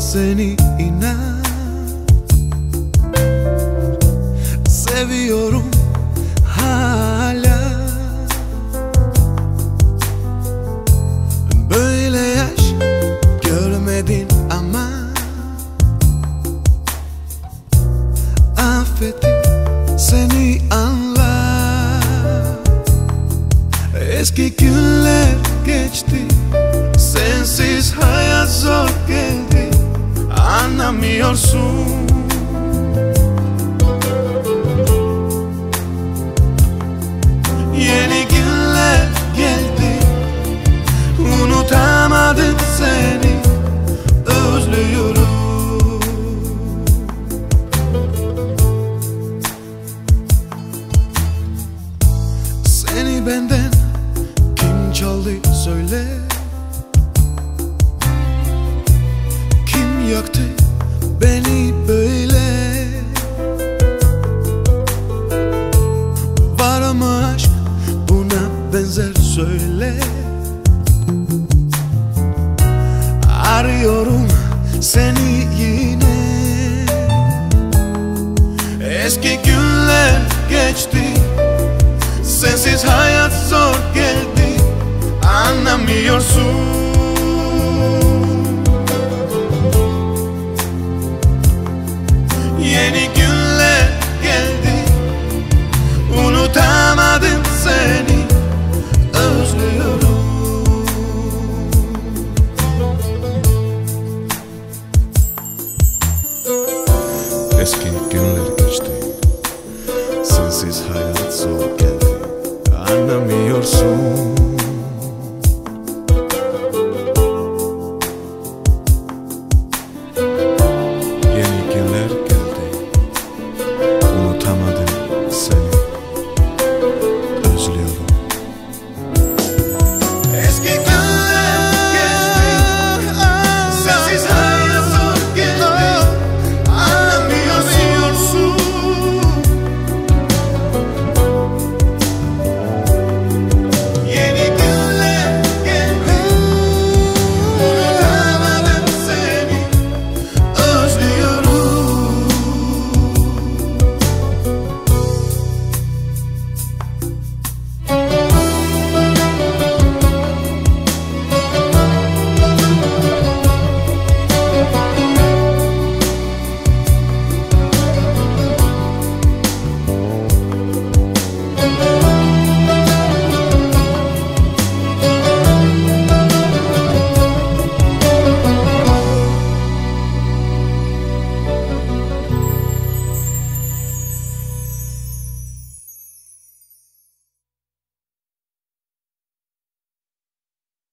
seni, inan. Seviyorum hala. Böyle yaş görmedin ama affettim seni, anla. Eski günler geçti, sensiz hayat zor geldi, anlamıyorsun. Yeni günler geldi, unutamadım seni, özlüyorum. Seni benden kim çaldı söyle, kim yaktı beni böyle? Var mı aşk buna benzer söyle? Arıyorum seni yine. Eski günler geçti, sensiz hayat zor geldi, anlamıyorsun. Yeni günler geldi, unutamadım seni, özlüyorum. Eski